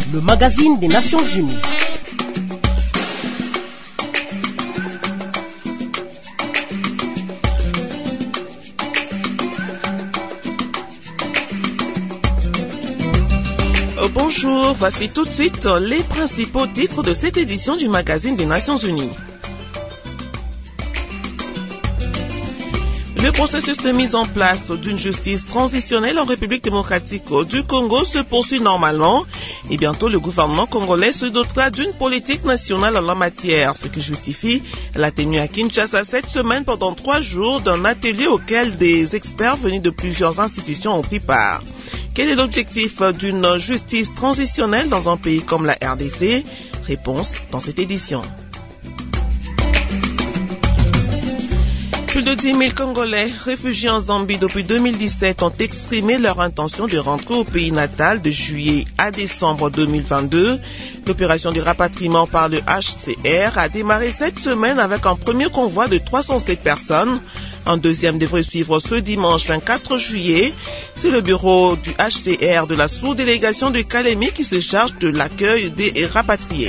le magazine des Nations Unies. Bonjour, voici tout de suite les principaux titres de cette édition du magazine des Nations Unies. Le processus de mise en place d'une justice transitionnelle en République démocratique du Congo se poursuit normalement et bientôt le gouvernement congolais se dotera d'une politique nationale en la matière, ce qui justifie la tenue à Kinshasa cette semaine pendant 3 jours d'un atelier auquel des experts venus de plusieurs institutions ont pris part. Quel est l'objectif d'une justice transitionnelle dans un pays comme la RDC? Réponse dans cette édition. Plus de 10 000 Congolais réfugiés en Zambie depuis 2017 ont exprimé leur intention de rentrer au pays natal de juillet à décembre 2022. L'opération de rapatriement par le HCR a démarré cette semaine avec un premier convoi de 307 personnes. Un deuxième devrait suivre ce dimanche 24 juillet. C'est le bureau du HCR de la sous-délégation de Kalemi qui se charge de l'accueil des rapatriés.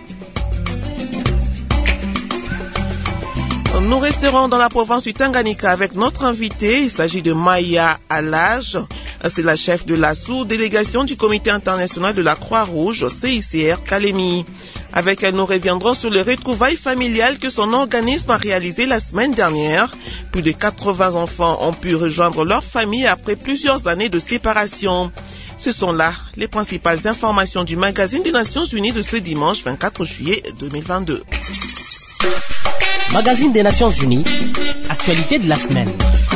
Nous resterons dans la province du Tanganyika avec notre invité. Il s'agit de Maya Alage. C'est la chef de la sous-délégation du Comité international de la Croix-Rouge, CICR Kalemi. Avec elle, nous reviendrons sur les retrouvailles familiales que son organisme a réalisées la semaine dernière. Plus de 80 enfants ont pu rejoindre leur famille après plusieurs années de séparation. Ce sont là les principales informations du magazine des Nations Unies de ce dimanche 24 juillet 2022. Magazine des Nations Unies, actualité de la semaine.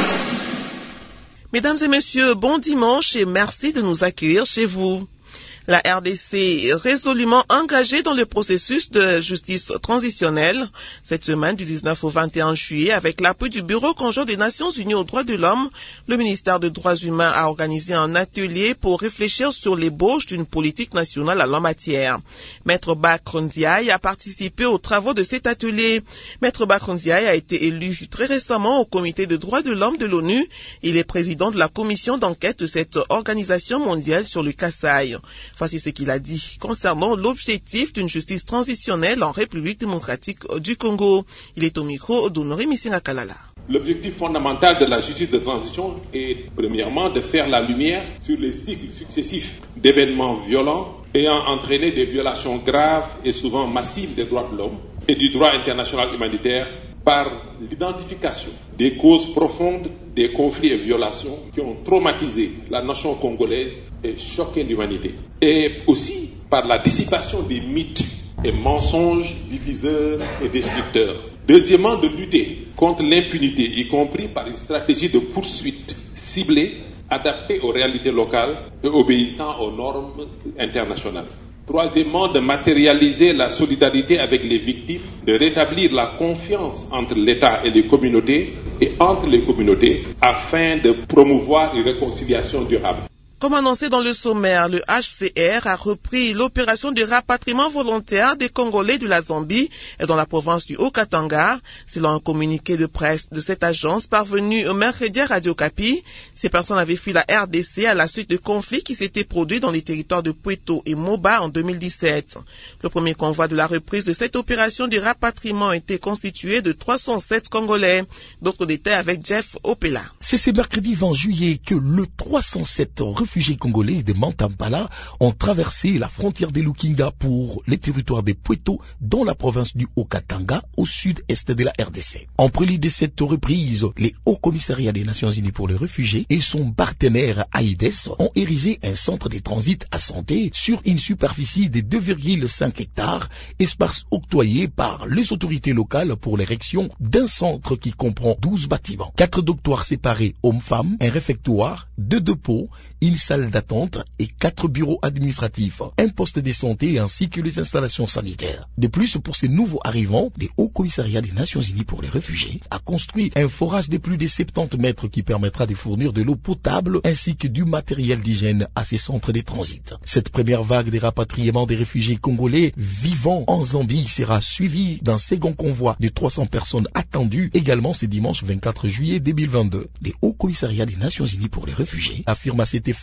Mesdames et messieurs, bon dimanche et merci de nous accueillir chez vous. La RDC est résolument engagée dans le processus de justice transitionnelle. Cette semaine, du 19 au 21 juillet, avec l'appui du Bureau conjoint des Nations Unies aux droits de l'homme, le ministère des Droits humains a organisé un atelier pour réfléchir sur l'ébauche d'une politique nationale en la matière. Maître Bakr Ndiaye a participé aux travaux de cet atelier. Maître Bakr Ndiaye a été élu très récemment au Comité des droits de l'homme de l'ONU. Il est président de la commission d'enquête de cette organisation mondiale sur le Kasaï. Voici ce qu'il a dit concernant l'objectif d'une justice transitionnelle en République démocratique du Congo. Il est au micro d'Honoré Missinga Kalala. L'objectif fondamental de la justice de transition est premièrement de faire la lumière sur les cycles successifs d'événements violents ayant entraîné des violations graves et souvent massives des droits de l'homme et du droit international humanitaire par l'identification des causes profondes des conflits et violations qui ont traumatisé la nation congolaise et choqué l'humanité. Et aussi par la dissipation des mythes et mensonges diviseurs et destructeurs. Deuxièmement, de lutter contre l'impunité, y compris par une stratégie de poursuite ciblée, adaptée aux réalités locales et obéissant aux normes internationales. Troisièmement, de matérialiser la solidarité avec les victimes, de rétablir la confiance entre l'État et les communautés et entre les communautés afin de promouvoir une réconciliation durable. Comme annoncé dans le sommaire, le HCR a repris l'opération de rapatriement volontaire des Congolais de la Zambie et dans la province du Haut-Katanga. Selon un communiqué de presse de cette agence parvenu mercredi à Radio Kapi, ces personnes avaient fui la RDC à la suite de conflits qui s'étaient produits dans les territoires de Pweto et Moba en 2017. Le premier convoi de la reprise de cette opération de rapatriement était constitué de 307 Congolais. D'autres détails avec Jeff Opela. C'est ce mercredi 20 juillet que le 307 réfugiés congolais de Mantampala ont traversé la frontière de Lukinga pour les territoires de Pweto dans la province du Haut-Katanga au sud-est de la RDC. En prélude de cette reprise, les Hauts Commissariats des Nations Unies pour les réfugiés et son partenaire AIDS ont érigé un centre de transit à Santé sur une superficie de 2,5 hectares, espace octroyé par les autorités locales pour l'érection d'un centre qui comprend 12 bâtiments, 4 dortoirs séparés hommes-femmes, un réfectoire, 2 dépôts, une salle d'attente et 4 bureaux administratifs, un poste de santé ainsi que les installations sanitaires. De plus, pour ces nouveaux arrivants, le Haut Commissariat des Nations Unies pour les réfugiés a construit un forage de plus de 70 mètres qui permettra de fournir de l'eau potable ainsi que du matériel d'hygiène à ces centres de transit. Cette première vague de rapatriement des réfugiés congolais vivant en Zambie sera suivie d'un second convoi de 300 personnes attendues également ce dimanche 24 juillet 2022. Le Haut Commissariat des Nations Unies pour les réfugiés affirme à cet effet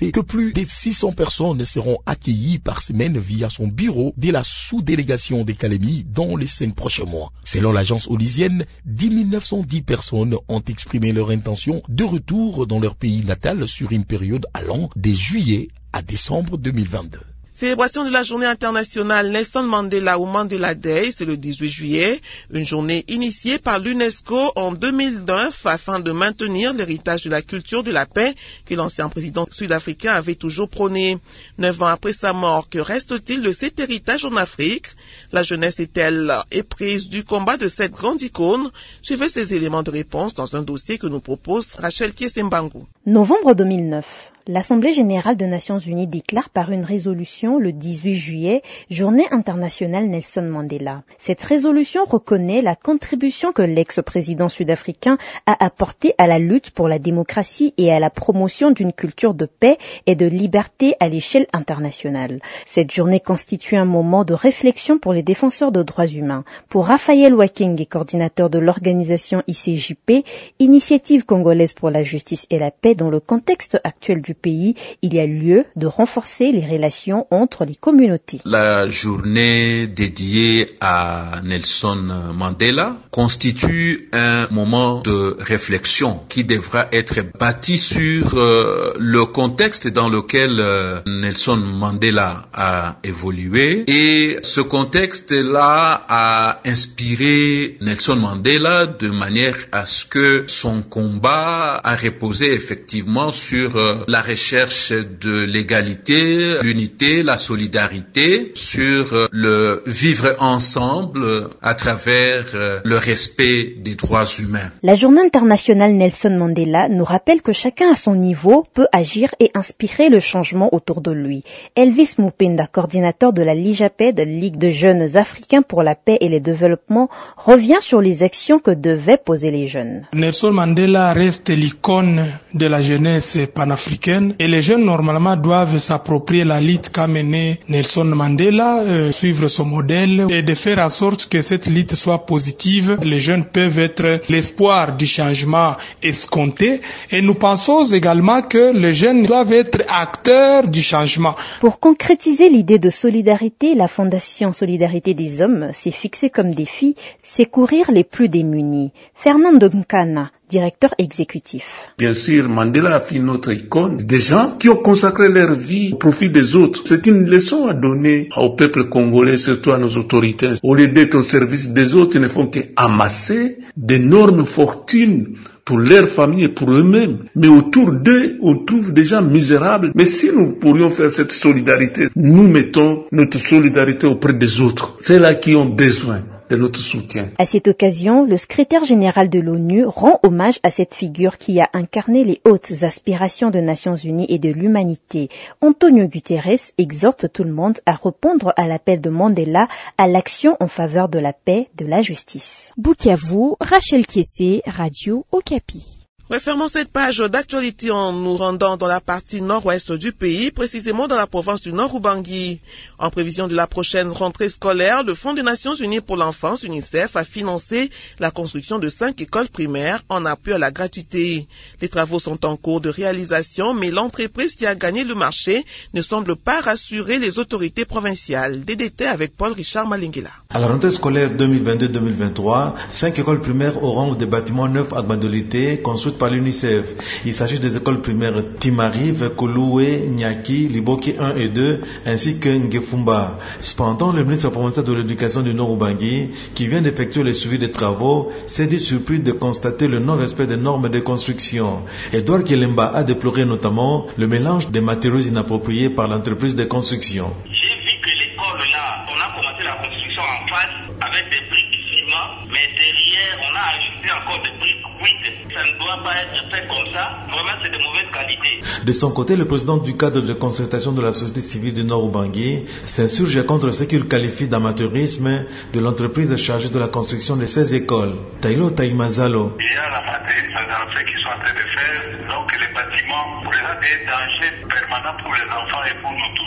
indiqué que plus de 600 personnes seront accueillies par semaine via son bureau de la sous-délégation des Calémie dans les 5 prochains mois. Selon l'agence olysienne, 10 910 personnes ont exprimé leur intention de retour dans leur pays natal sur une période allant de juillet à décembre 2022. Célébration de la journée internationale Nelson Mandela ou Mandela Day, c'est le 18 juillet, une journée initiée par l'UNESCO en 2009 afin de maintenir l'héritage de la culture de la paix que l'ancien président sud-africain avait toujours prôné. 9 ans après sa mort, que reste-t-il de cet héritage en Afrique? La jeunesse est-elle éprise du combat de cette grande icône? Suivez ces éléments de réponse dans un dossier que nous propose Rachel Kiesembangu. Novembre 2009. L'Assemblée générale des Nations unies déclare par une résolution le 18 juillet, Journée internationale Nelson Mandela. Cette résolution reconnaît la contribution que l'ex-président sud-africain a apportée à la lutte pour la démocratie et à la promotion d'une culture de paix et de liberté à l'échelle internationale. Cette journée constitue un moment de réflexion pour les défenseurs de droits humains. Pour Raphaël Waking, coordinateur de l'organisation ICJP, Initiative congolaise pour la justice et la paix, dans le contexte actuel du pays, il y a lieu de renforcer les relations entre les communautés. La journée dédiée à Nelson Mandela constitue un moment de réflexion qui devra être bâti sur le contexte dans lequel Nelson Mandela a évolué, et ce contexte-là a inspiré Nelson Mandela de manière à ce que son combat a reposé effectivement sur la recherche de l'égalité, l'unité, la solidarité, sur le vivre ensemble à travers le respect des droits humains. La journée internationale Nelson Mandela nous rappelle que chacun à son niveau peut agir et inspirer le changement autour de lui. Elvis Mupenda, coordinateur de la LIJAPED, Ligue de jeunes africains pour la paix et le développement, revient sur les actions que devaient poser les jeunes. Nelson Mandela reste l'icône de la jeunesse panafricaine et les jeunes normalement doivent s'approprier la lutte qu'a menée Nelson Mandela, suivre son modèle et de faire en sorte que cette lutte soit positive. Les jeunes peuvent être l'espoir du changement escompté et nous pensons également que les jeunes doivent être acteurs du changement. Pour concrétiser l'idée de solidarité, la Fondation Solidarité des Hommes s'est fixée comme défi secourir les plus démunis. Fernando Nkana, directeur exécutif. Bien sûr, Mandela a fait notre icône des gens qui ont consacré leur vie au profit des autres. C'est une leçon à donner au peuple congolais, surtout à nos autorités. Au lieu d'être au service des autres, ils ne font qu'amasser d'énormes fortunes pour leur famille et pour eux-mêmes. Mais autour d'eux, on trouve des gens misérables. Mais si nous pourrions faire cette solidarité, nous mettons notre solidarité auprès des autres. C'est là qui ont besoin de notre soutien. À cette occasion, le secrétaire général de l'ONU rend hommage à cette figure qui a incarné les hautes aspirations des Nations Unies et de l'humanité. Antonio Guterres exhorte tout le monde à répondre à l'appel de Mandela à l'action en faveur de la paix, de la justice. Bukavu, Rachel Kiessé, Radio Okapi. Refermons cette page d'actualité en nous rendant dans la partie nord-ouest du pays, précisément dans la province du Nord-Ubangi. En prévision de la prochaine rentrée scolaire, le Fonds des Nations Unies pour l'enfance, UNICEF, a financé la construction de 5 écoles primaires en appui à la gratuité. Les travaux sont en cours de réalisation, mais l'entreprise qui a gagné le marché ne semble pas rassurer les autorités provinciales. Des détails avec Paul-Richard Malingela. À la rentrée scolaire 2022-2023, 5 écoles primaires auront des bâtiments neufs à bandolité construits par l'UNICEF. Il s'agit des écoles primaires Timarive, Kouloué, Nyaki, Liboki 1 et 2, ainsi que Ngefumba. Cependant, le ministre provincial de l'éducation du Nord-Ubangi, qui vient d'effectuer le suivi des travaux, s'est dit surpris de constater le non-respect des normes de construction. Edouard Kelemba a déploré notamment le mélange des matériaux inappropriés par l'entreprise de construction. J'ai vu que l'école là, on a commencé la construction en face avec des briques ciment, mais derrière on a ajouté encore des briques cuites. Ça ne doit pas être fait comme ça. Vraiment, c'est de mauvaise qualité. De son côté, le président du cadre de concertation de la société civile du Nord-Ubangi s'insurge contre ce qu'il qualifie d'amateurisme de l'entreprise chargée de la construction de ces écoles. Taïlo Taïmazalo. Il y a la matérialisation qu'ils sont en train de faire, donc les bâtiments pourraient être un danger permanent pour les enfants et pour nous tous.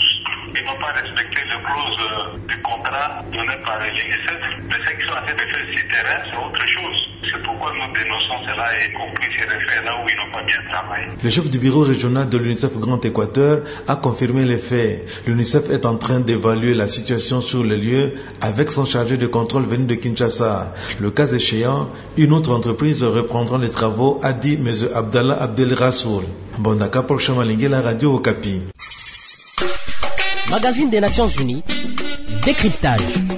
ils n'ont pas respecté les clauses du contrat donné par l'UNICEF. Mais ce qu'ils sont en train de faire sur terrain, c'est autre chose. C'est pourquoi nous dénonçons cela, y compris ces référents là où ils n'ont pas bien travaillé. Le chef du bureau régional de l'UNICEF Grand Équateur a confirmé les faits. L'UNICEF est en train d'évaluer la situation sur le lieu avec son chargé de contrôle venu de Kinshasa. Le cas échéant, une autre entreprise reprendra les travaux, a dit M. Abdallah Abdel Rassoul. Bondaka pour Chamalingue, la radio Okapi. Magazine des Nations Unies, décryptage.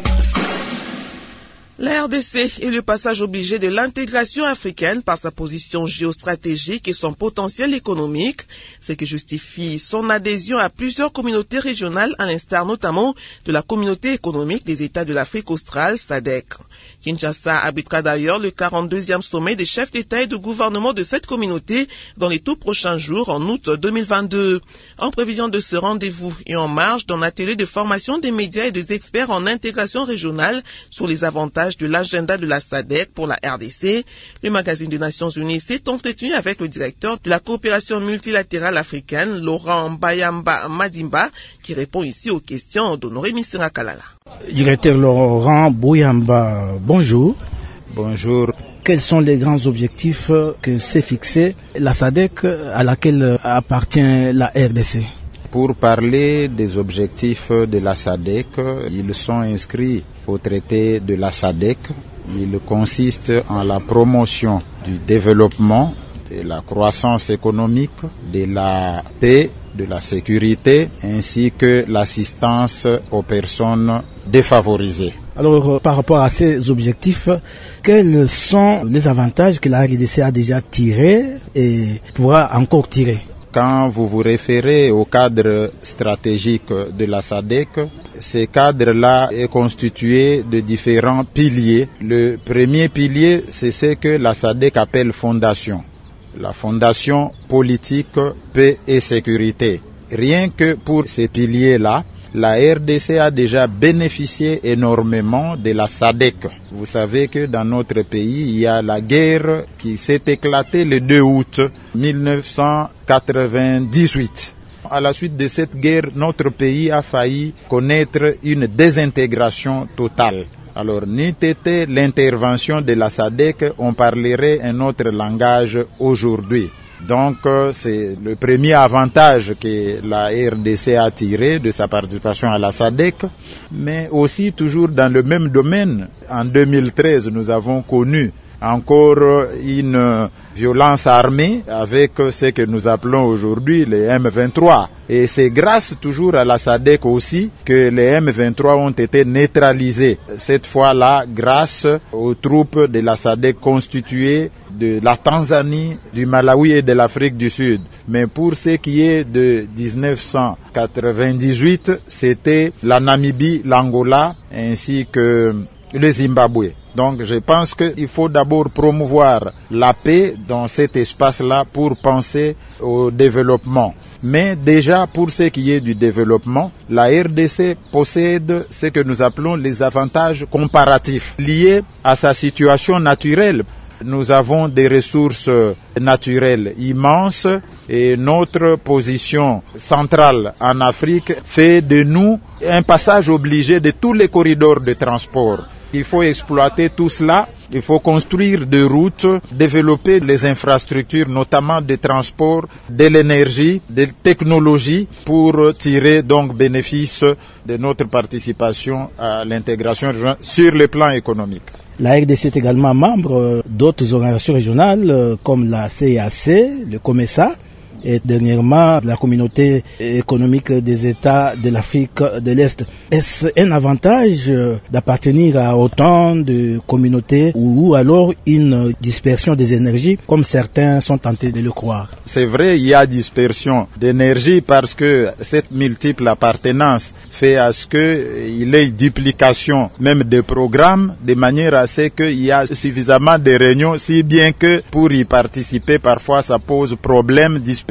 La RDC est le passage obligé de l'intégration africaine par sa position géostratégique et son potentiel économique, ce qui justifie son adhésion à plusieurs communautés régionales, à l'instar notamment de la communauté économique des États de l'Afrique australe, SADC. Kinshasa abritera d'ailleurs le 42e sommet des chefs d'État et de gouvernement de cette communauté dans les tout prochains jours en août 2022. En prévision de ce rendez-vous et en marge d'un atelier de formation des médias et des experts en intégration régionale sur les avantages de l'agenda de la SADC pour la RDC, le magazine des Nations Unies s'est entretenu avec le directeur de la coopération multilatérale africaine, Laurent Bayamba Madimba, qui répond ici aux questions d'Honoré Missira Kalala. Directeur Laurent Bouyamba, bonjour. Bonjour. Quels sont les grands objectifs que s'est fixé la SADC à laquelle appartient la RDC? Pour parler des objectifs de la SADC, ils sont inscrits au traité de la SADC. Ils consistent en la promotion du développement, de la croissance économique, de la paix, de la sécurité, ainsi que l'assistance aux personnes défavorisées. Alors, par rapport à ces objectifs, quels sont les avantages que la RDC a déjà tirés et pourra encore tirer? Quand vous vous référez au cadre stratégique de la SADC, ce cadre-là est constitué de différents piliers. Le premier pilier, c'est ce que la SADC appelle fondation. La fondation politique, paix et sécurité. Rien que pour ces piliers-là, la RDC a déjà bénéficié énormément de la SADC. Vous savez que dans notre pays, il y a la guerre qui s'est éclatée le 2 août 1998. À la suite de cette guerre, notre pays a failli connaître une désintégration totale. Alors, n'eût été l'intervention de la SADC, on parlerait un autre langage aujourd'hui. Donc, c'est le premier avantage que la RDC a tiré de sa participation à la SADC, mais aussi toujours dans le même domaine. En 2013, nous avons connu encore une violence armée avec ce que nous appelons aujourd'hui les M23. Et c'est grâce toujours à la SADC aussi que les M23 ont été neutralisés. Cette fois-là, grâce aux troupes de la SADC constituées de la Tanzanie, du Malawi et de l'Afrique du Sud. Mais pour ce qui est de 1998, c'était la Namibie, l'Angola ainsi que le Zimbabwe. Donc je pense qu'il faut d'abord promouvoir la paix dans cet espace-là pour penser au développement. Mais déjà pour ce qui est du développement, la RDC possède ce que nous appelons les avantages comparatifs liés à sa situation naturelle. Nous avons des ressources naturelles immenses et notre position centrale en Afrique fait de nous un passage obligé de tous les corridors de transport. Il faut exploiter tout cela, il faut construire des routes, développer les infrastructures, notamment des transports, de l'énergie, des technologies, pour tirer donc bénéfice de notre participation à l'intégration régionale sur le plan économique. La RDC est également membre d'autres organisations régionales comme la CAC, le COMESA, et dernièrement la communauté économique des États de l'Afrique de l'Est. Est-ce un avantage d'appartenir à autant de communautés ou alors une dispersion des énergies comme certains sont tentés de le croire? C'est vrai, il y a dispersion d'énergie parce que cette multiple appartenance fait à ce qu'il y ait duplication même des programmes de manière à ce qu'il y a suffisamment de réunions, si bien que pour y participer parfois ça pose problème, dispersion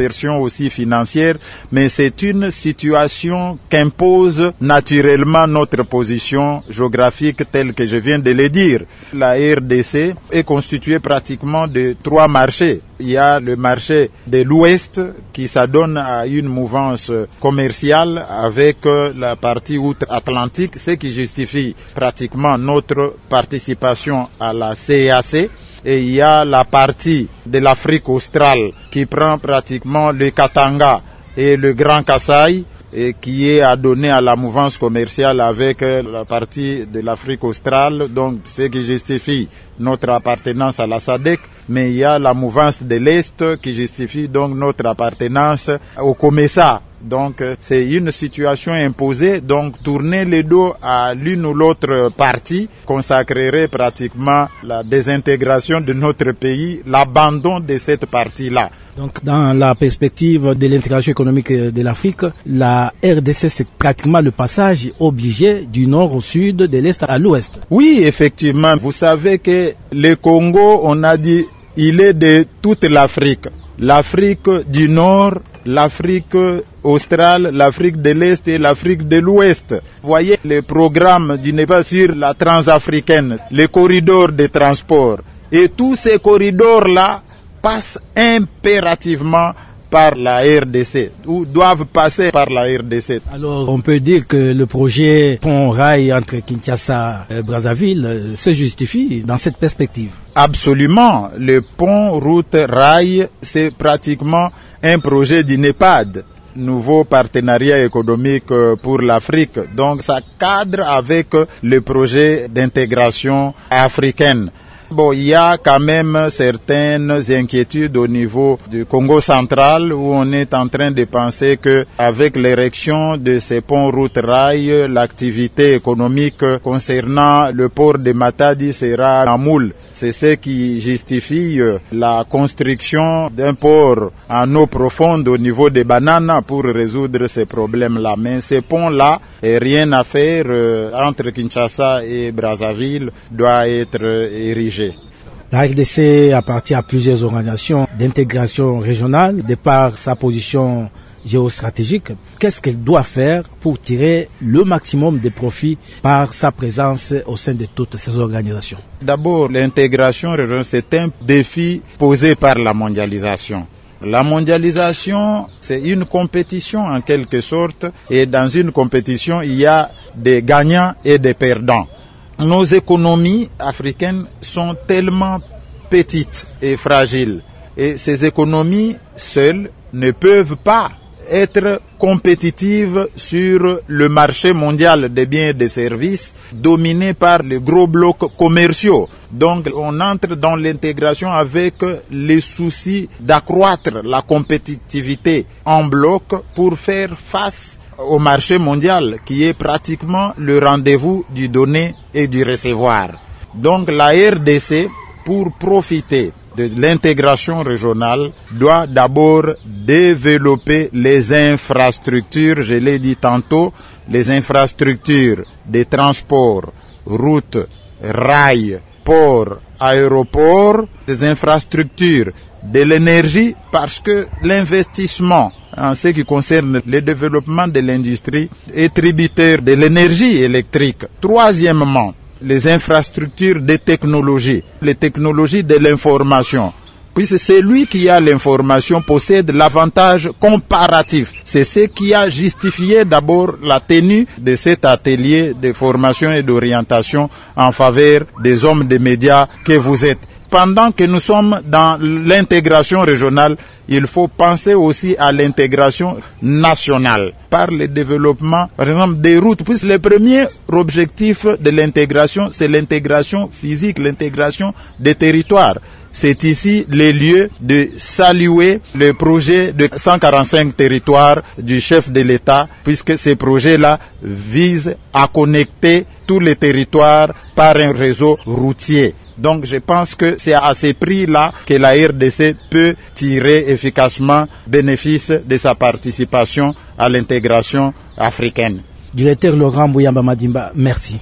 dispersion aussi financière, mais c'est une situation qu'impose naturellement notre position géographique telle que je viens de le dire. La RDC est constituée pratiquement de 3 marchés. Il y a le marché de l'Ouest qui s'adonne à une mouvance commerciale avec la partie outre-Atlantique, ce qui justifie pratiquement notre participation à la CEAC. Et il y a la partie de l'Afrique australe qui prend pratiquement le Katanga et le Grand Kasaï et qui est adonné à la mouvance commerciale avec la partie de l'Afrique australe, donc ce qui justifie notre appartenance à la SADC, mais il y a la mouvance de l'Est qui justifie donc notre appartenance au COMESA. Donc c'est une situation imposée, donc tourner le dos à l'une ou l'autre partie consacrerait pratiquement la désintégration de notre pays, l'abandon de cette partie-là. Donc dans la perspective de l'intégration économique de l'Afrique, la RDC c'est pratiquement le passage obligé du nord au sud, de l'est à l'ouest. Oui, effectivement, vous savez que le Congo, on a dit, il est de toute l'Afrique. L'Afrique du Nord, l'Afrique australe, l'Afrique de l'Est et l'Afrique de l'Ouest. Vous voyez, le programme du Népal sur la transafricaine, les corridors de transport. Et tous ces corridors-là passent impérativement par la RDC, ou doivent passer par la RDC. Alors, on peut dire que le projet pont-rail entre Kinshasa et Brazzaville se justifie dans cette perspective. Absolument. Le pont-route-rail, c'est pratiquement un projet du NEPAD, nouveau partenariat économique pour l'Afrique. Donc, ça cadre avec le projet d'intégration africaine. Bon, il y a quand même certaines inquiétudes au niveau du Congo central où on est en train de penser que avec l'érection de ces ponts routes-rail, l'activité économique concernant le port de Matadi sera en moule. C'est ce qui justifie la construction d'un port en eau profonde au niveau des bananes pour résoudre ces problèmes-là. Mais ces ponts-là, rien à faire entre Kinshasa et Brazzaville, doit être érigé. La RDC appartient à plusieurs organisations d'intégration régionale de par sa position géostratégique. Qu'est-ce qu'elle doit faire pour tirer le maximum de profit par sa présence au sein de toutes ces organisations? D'abord, l'intégration régionale, c'est un défi posé par la mondialisation. La mondialisation, c'est une compétition en quelque sorte, et dans une compétition, il y a des gagnants et des perdants. Nos économies africaines sont tellement petites et fragiles, et ces économies seules ne peuvent pas être compétitives sur le marché mondial des biens et des services dominé par les gros blocs commerciaux. Donc on entre dans l'intégration avec les soucis d'accroître la compétitivité en bloc pour faire face au marché mondial qui est pratiquement le rendez-vous du donner et du recevoir. Donc la RDC, pour profiter de l'intégration régionale, doit d'abord développer les infrastructures, je l'ai dit tantôt, les infrastructures des transports, routes, rails, ports, aéroports, des infrastructures de l'énergie, parce que l'investissement en ce qui concerne le développement de l'industrie est tributaire de l'énergie électrique. Troisièmement, les infrastructures des technologies, les technologies de l'information. Puisque celui qui a l'information possède l'avantage comparatif. C'est ce qui a justifié d'abord la tenue de cet atelier de formation et d'orientation en faveur des hommes des médias que vous êtes. Pendant que nous sommes dans l'intégration régionale, il faut penser aussi à l'intégration nationale par le développement, par exemple, des routes. Puisque le premier objectif de l'intégration, c'est l'intégration physique, l'intégration des territoires. C'est ici le lieu de saluer le projet de 145 territoires du chef de l'État, puisque ces projets-là visent à connecter tous les territoires par un réseau routier. Donc je pense que c'est à ces prix-là que la RDC peut tirer efficacement bénéfice de sa participation à l'intégration africaine. Directeur Laurent Bouyamba Madimba, merci.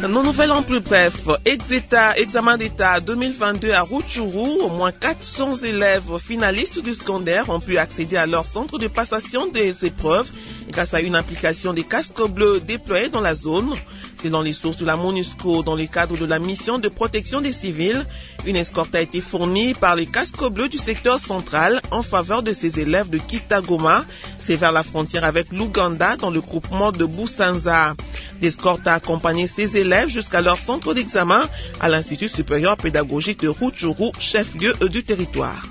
Nos nouvelles en plus bref. Examen d'État 2022 à Rutshuru. Au moins 400 élèves finalistes du secondaire ont pu accéder à leur centre de passation des épreuves grâce à une application des casques bleus déployés dans la zone. Selon les sources de la MONUSCO, dans le cadre de la mission de protection des civils, une escorte a été fournie par les casques bleus du secteur central en faveur de ces élèves de Kitagoma. C'est vers la frontière avec l'Ouganda dans le groupement de Busanza. L'escorte a accompagné ces élèves jusqu'à leur centre d'examen à l'Institut supérieur pédagogique de Rutshuru, chef-lieu du territoire.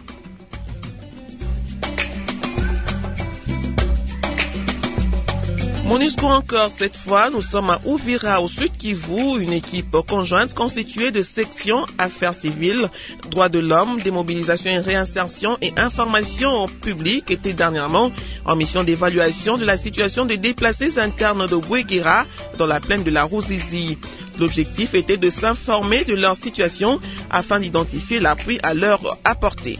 MONUSCO encore cette fois, nous sommes à Uvira au Sud Kivu, une équipe conjointe constituée de sections affaires civiles, droits de l'homme, démobilisation et réinsertion et information publique était dernièrement en mission d'évaluation de la situation des déplacés internes de Bouéguira dans la plaine de la Ruzizi. L'objectif était de s'informer de leur situation afin d'identifier l'appui à leur apporter.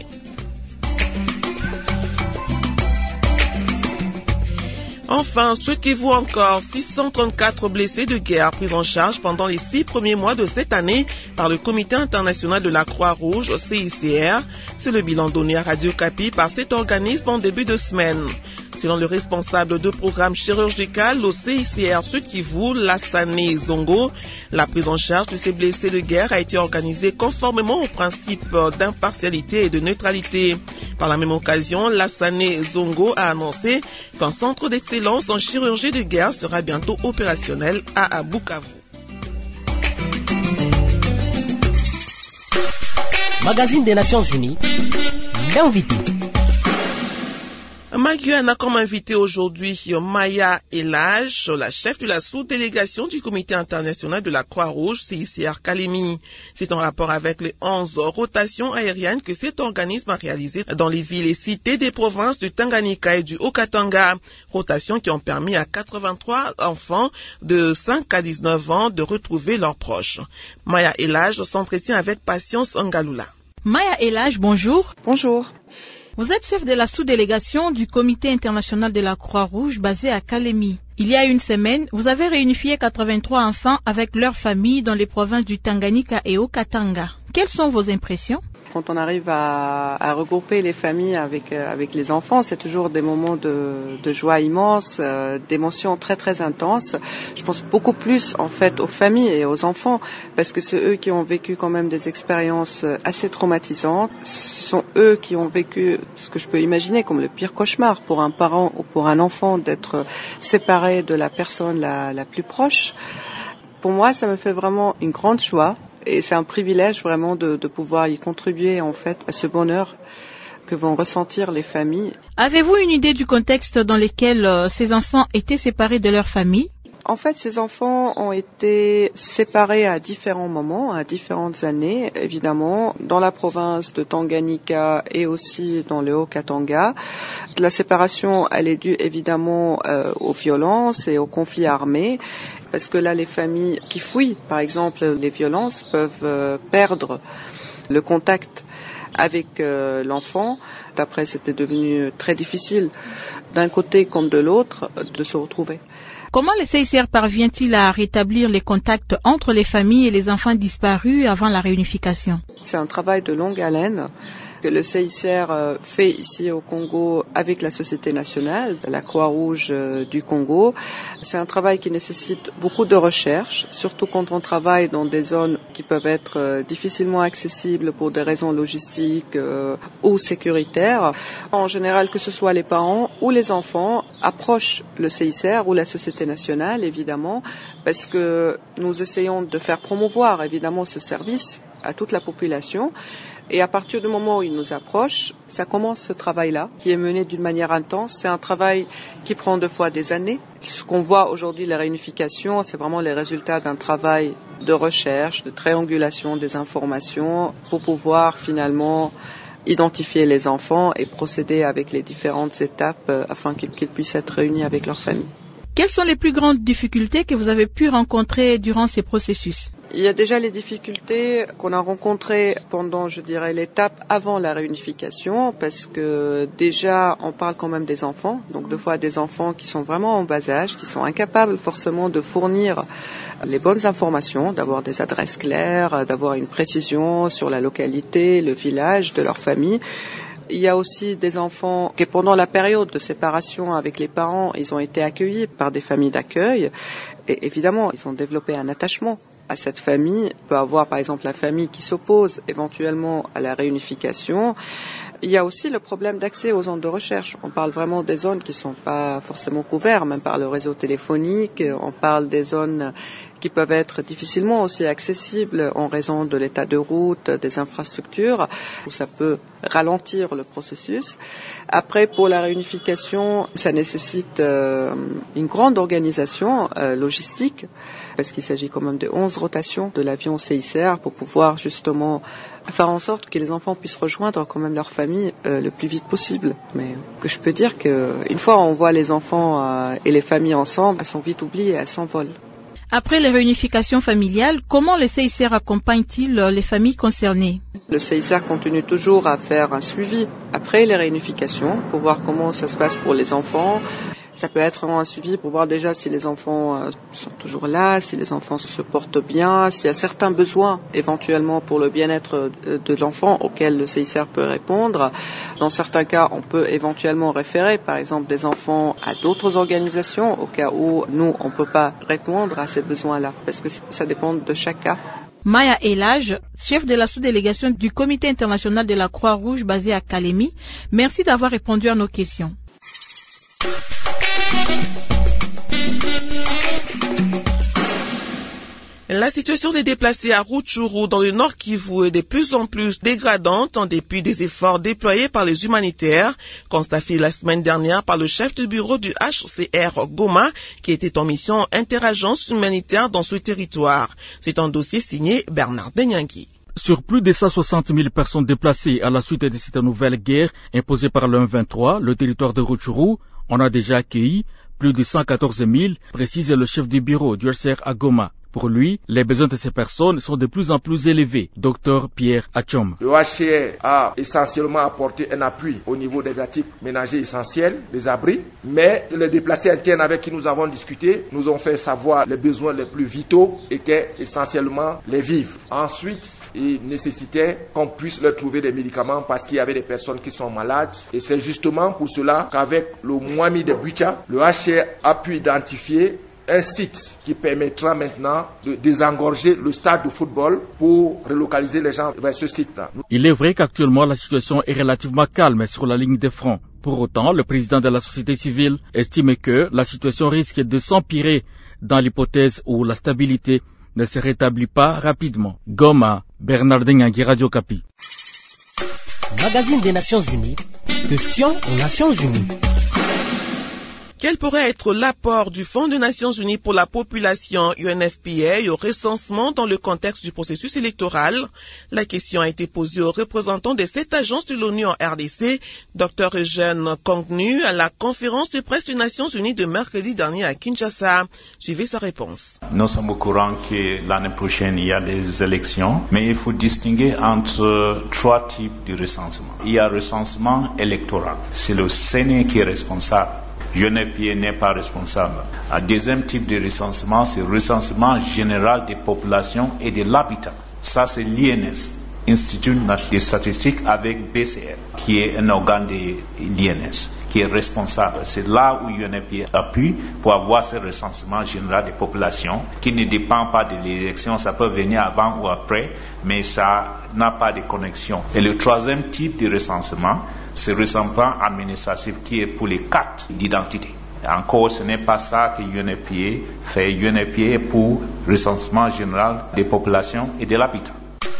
Enfin, ce qui vaut encore 634 blessés de guerre pris en charge pendant les 6 premiers mois de cette année par le Comité international de la Croix-Rouge, CICR. C'est le bilan donné à Radio Okapi par cet organisme en début de semaine. Selon le responsable de programme chirurgical au CICR Sud Kivu, Lassane Zongo, la prise en charge de ces blessés de guerre a été organisée conformément au principe d'impartialité et de neutralité. Par la même occasion, Lassane Zongo a annoncé qu'un centre d'excellence en chirurgie de guerre sera bientôt opérationnel à Bukavu. Magazine des Nations Unies, l'invité. Maguen a comme invité aujourd'hui Maya Elage, la chef de la sous-délégation du Comité international de la Croix-Rouge, CICR Kalemi. C'est en rapport avec les 11 rotations aériennes que cet organisme a réalisées dans les villes et cités des provinces du Tanganyika et du Haut-Katanga. Rotations qui ont permis à 83 enfants de 5 à 19 ans de retrouver leurs proches. Maya Elage s'entretient avec Patience Ngalula. Maya Elage, bonjour. Bonjour. Vous êtes chef de la sous-délégation du Comité international de la Croix-Rouge basé à Kalemi. Il y a une semaine, vous avez réunifié 83 enfants avec leurs familles dans les provinces du Tanganyika et Haut-Katanga. Quelles sont vos impressions ? Quand on arrive à regrouper les familles avec les enfants, c'est toujours des moments de joie immense, d'émotions très très intenses. Je pense beaucoup plus en fait aux familles et aux enfants parce que c'est eux qui ont vécu quand même des expériences assez traumatisantes. Ce sont eux qui ont vécu ce que je peux imaginer comme le pire cauchemar pour un parent ou pour un enfant d'être séparé de la personne la plus proche. Pour moi, ça me fait vraiment une grande joie. Et c'est un privilège vraiment de pouvoir y contribuer en fait à ce bonheur que vont ressentir les familles. Avez-vous une idée du contexte dans lequel ces enfants étaient séparés de leur famille ? En fait, ces enfants ont été séparés à différents moments, à différentes années, évidemment, dans la province de Tanganyika et aussi dans le Haut-Katanga. La séparation, elle est due évidemment aux violences et aux conflits armés. Parce que là, les familles qui fuient, par exemple, les violences, peuvent perdre le contact avec l'enfant. Après, c'était devenu très difficile, d'un côté comme de l'autre, de se retrouver. Comment le CICR parvient-il à rétablir les contacts entre les familles et les enfants disparus avant la réunification ? C'est un travail de longue haleine que le CICR fait ici au Congo avec la Société nationale, la Croix-Rouge du Congo. C'est un travail qui nécessite beaucoup de recherche, surtout quand on travaille dans des zones qui peuvent être difficilement accessibles pour des raisons logistiques ou sécuritaires. En général, que ce soit les parents ou les enfants approchent le CICR ou la Société nationale, évidemment, parce que nous essayons de faire promouvoir évidemment ce service à toute la population. Et à partir du moment où ils nous approchent, ça commence ce travail-là, qui est mené d'une manière intense. C'est un travail qui prend des fois des années. Ce qu'on voit aujourd'hui, la réunification, c'est vraiment les résultats d'un travail de recherche, de triangulation des informations pour pouvoir finalement identifier les enfants et procéder avec les différentes étapes afin qu'ils puissent être réunis avec leur famille. Quelles sont les plus grandes difficultés que vous avez pu rencontrer durant ces processus ? Il y a déjà les difficultés qu'on a rencontrées pendant, je dirais, l'étape avant la réunification, parce que déjà, on parle quand même des enfants, donc deux fois des enfants qui sont vraiment en bas âge, qui sont incapables forcément de fournir les bonnes informations, d'avoir des adresses claires, d'avoir une précision sur la localité, le village de leur famille. Il y a aussi des enfants qui, pendant la période de séparation avec les parents, ils ont été accueillis par des familles d'accueil. Et évidemment, ils ont développé un attachement à cette famille. On peut avoir, par exemple, la famille qui s'oppose éventuellement à la réunification. Il y a aussi le problème d'accès aux zones de recherche. On parle vraiment des zones qui ne sont pas forcément couvertes, même par le réseau téléphonique. On parle des zones qui peuvent être difficilement aussi accessibles en raison de l'état de route, des infrastructures, où ça peut ralentir le processus. Après, pour la réunification, ça nécessite une grande organisation logistique, parce qu'il s'agit quand même de 11 rotations de l'avion CICR pour pouvoir justement faire en sorte que les enfants puissent rejoindre quand même leur famille le plus vite possible. Mais que je peux dire qu'une fois on voit les enfants et les familles ensemble, elles sont vite oubliées, elles s'envolent. Après les réunifications familiales, comment le CICR accompagne-t-il les familles concernées? Le CICR continue toujours à faire un suivi après les réunifications pour voir comment ça se passe pour les enfants. Ça peut être un suivi pour voir déjà si les enfants sont toujours là, si les enfants se portent bien, s'il y a certains besoins éventuellement pour le bien-être de l'enfant auxquels le CICR peut répondre. Dans certains cas, on peut éventuellement référer par exemple des enfants à d'autres organisations au cas où nous, on ne peut pas répondre à ces besoins-là parce que ça dépend de chaque cas. Maya Elage, chef de la sous-délégation du Comité international de la Croix-Rouge basé à Kalemi, merci d'avoir répondu à nos questions. La situation des déplacés à Rutshuru dans le Nord Kivu est de plus en plus dégradante en dépit des efforts déployés par les humanitaires, constaté la semaine dernière par le chef du bureau du HCR Goma, qui était en mission interagence humanitaire dans ce territoire. C'est un dossier signé Bernard Denyangui. Sur plus de 160 000 personnes déplacées à la suite de cette nouvelle guerre imposée par le M23, le territoire de Rutshuru, on a déjà accueilli plus de 114 000, précise le chef du bureau du HCR à Goma. Pour lui, les besoins de ces personnes sont de plus en plus élevés. Dr Pierre Achom. Le HCR a essentiellement apporté un appui au niveau des articles ménagers essentiels, des abris, mais les déplacés internes avec qui nous avons discuté nous ont fait savoir les besoins les plus vitaux étaient essentiellement les vivres. Ensuite, il nécessitait qu'on puisse leur trouver des médicaments parce qu'il y avait des personnes qui sont malades. Et c'est justement pour cela qu'avec le Mwami de Bucha, le HCR a pu identifier un site qui permettra maintenant de désengorger le stade de football pour relocaliser les gens vers ce site-là. Il est vrai qu'actuellement la situation est relativement calme sur la ligne de front. Pour autant, le président de la société civile estime que la situation risque de s'empirer dans l'hypothèse où la stabilité ne se rétablit pas rapidement. Goma, Bernard Denyangui, Radio Okapi. Magazine des Nations Unies, question aux Nations Unies. Quel pourrait être l'apport du Fonds des Nations Unies pour la population UNFPA au recensement dans le contexte du processus électoral? La question a été posée aux représentants des 7 agences de l'ONU en RDC, Dr Eugène Kongnu, à la conférence de presse des Nations Unies de mercredi dernier à Kinshasa. Suivez sa réponse. Nous sommes au courant que l'année prochaine, il y a des élections, mais il faut distinguer entre 3 types de recensement. Il y a recensement électoral. C'est le Sénat qui est responsable. UNFPA n'est pas responsable. Un deuxième type de recensement, c'est le recensement général des populations et de l'habitat. Ça, c'est l'INS, Institut national des statistiques avec BCR, qui est un organe de l'INS, qui est responsable. C'est là où UNFPA appuie pour avoir ce recensement général des populations, qui ne dépend pas de l'élection. Ça peut venir avant ou après, mais ça n'a pas de connexion. Et le troisième type de recensement, c'est le recensement administratif qui est pour les cartes d'identité. Encore, ce n'est pas ça que UNFPA fait. UNFPA est pour le recensement général des populations et de l'habitat.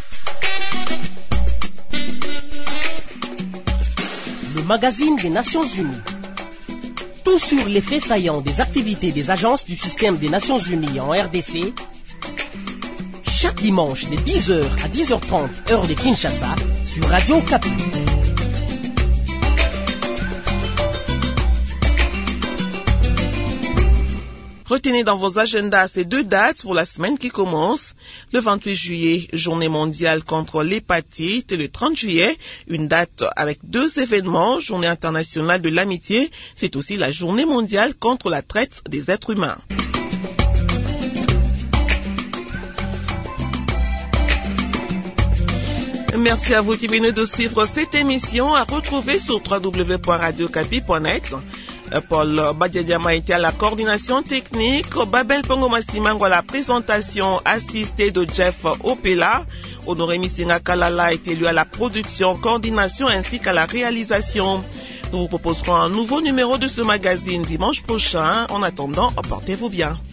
Le magazine des Nations Unies. Tout sur les faits saillants des activités des agences du système des Nations Unies en RDC. Chaque dimanche de 10h à 10h30 heure de Kinshasa sur Radio Okapi. Retenez dans vos agendas ces 2 dates pour la semaine qui commence. Le 28 juillet, journée mondiale contre l'hépatite, et le 30 juillet, une date avec 2 événements, journée internationale de l'amitié, c'est aussi la journée mondiale contre la traite des êtres humains. Merci à vous qui venez de suivre cette émission, à retrouver sur www.radiocapi.net. Paul Badiadiama était à la coordination technique, Babel Pongo Massimango à la présentation assistée de Jeff Opela, Honoré Missinga Kalala est élu à la production, coordination ainsi qu'à la réalisation. Nous vous proposerons un nouveau numéro de ce magazine dimanche prochain. En attendant, portez-vous bien.